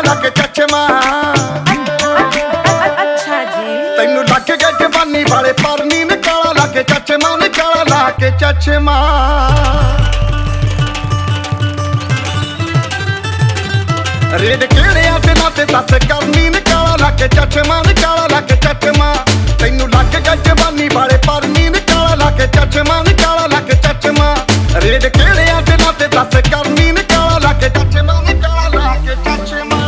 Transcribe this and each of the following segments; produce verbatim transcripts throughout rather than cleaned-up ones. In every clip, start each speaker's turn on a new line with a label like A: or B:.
A: लाके चचमा
B: अच्छा जी
A: तैनू लग गए जवानी वाले पर नीन काला लाके चचमा नी काला लाके चचमा रेड केड़े दिनां ते दस करनी नी काला लाके चचमा नी काला लाके चचमा तैनू लग गए जवानी वाले पर नीन काला लाके चचमा नी काला लाके चचमा रेड केड़े दिनां ते दस करनी नी काला लाके चचमा नी काला लाके चचमा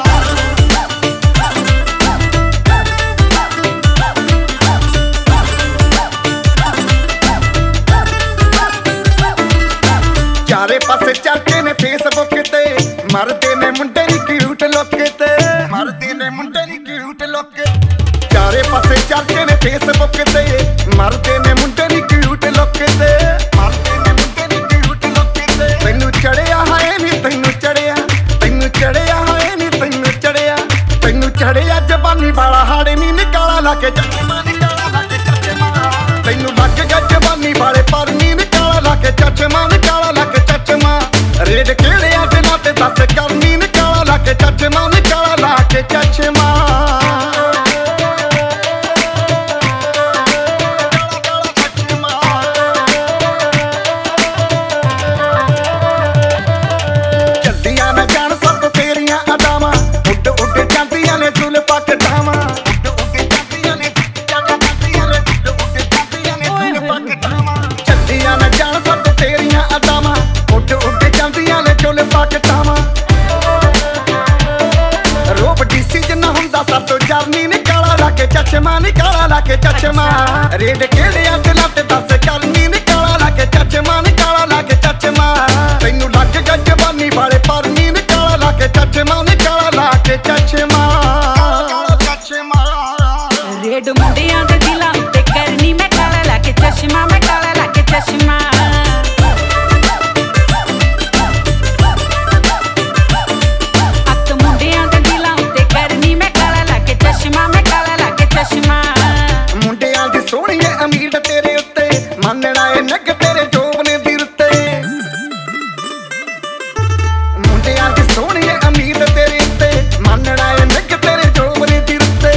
A: चारे पासे चर्चे ने फेसबुक ते मरदे ने मुंडे नी क्यूट लुक ते मरदे ने मुंडे नी क्यूट लुक चारे पासे चर्चे ने फेसबुक ते मरदे ने मुंडे नी क्यूट लुक ते मरदे ने मुंडे नी क्यूट लुक ते तैनू चढ़िया है नी तैनू चढ़िया तैनू चढ़िया है नी तैनू चढ़िया तैनू चढ़िया जवानी वाला हाड़े नी निकाला लाके चचमा निकाला लाके चचमा तैनू लग गया जवानी वाले पर नी निकाला लाके चचमा निकाला लाके चचमा रेड केड़े दिनां ते दस करनी निकाला लाके चचमा निकाला लाके चचमा चलदियां न जान सब तेरियां अदावां उड उड जांदियां ने जुल्फां कटावां उड उड जांदियां ने जांदियां ने उड उड जांदियां ने जुल्फां कटावां चलदियां न जान सब तेरियां अदावां उड उड जांदियां ने जुल्फां कटावां रोब डीसी जिन्ना हुंदा सब तो जरनी निकाला लाके चचमा निकाला लाके चचमा रेड केड़े दिनां ते दस करनी निकाला लाके चचमा निकाला लाके चचमा तैनू लग गया जवानी वाले पर नी निकाला लाके चचमा निकाला लाके चचमा चचमा
B: रेड मुंडियां दे दिलां उत्ते करनी मैं काला लाके चश्मा मैं काला लाके चश्मा अत मुंडियां दे दिलां उत्ते करनी मैं काला लाके चश्मा मैं काला लाके चश्मा
A: मुंडियां दी सोहणीए अमीर तेरे उत्ते मानना ए नग तेरे जोबने दी उत्ते मुंडियां दी सोहणीए अमीर तेरे उत्ते मानना ए नग तेरे जोबने दी उत्ते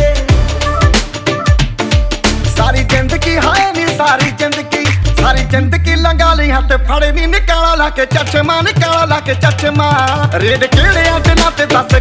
A: सारी जिंदगी हाय नी सारी जिंदगी सारी जिंदगी लंघा ली हथ फड़े नी निकाला लाके चचमा निकाला लाके चचमा रेड केड़े दिनां ते दस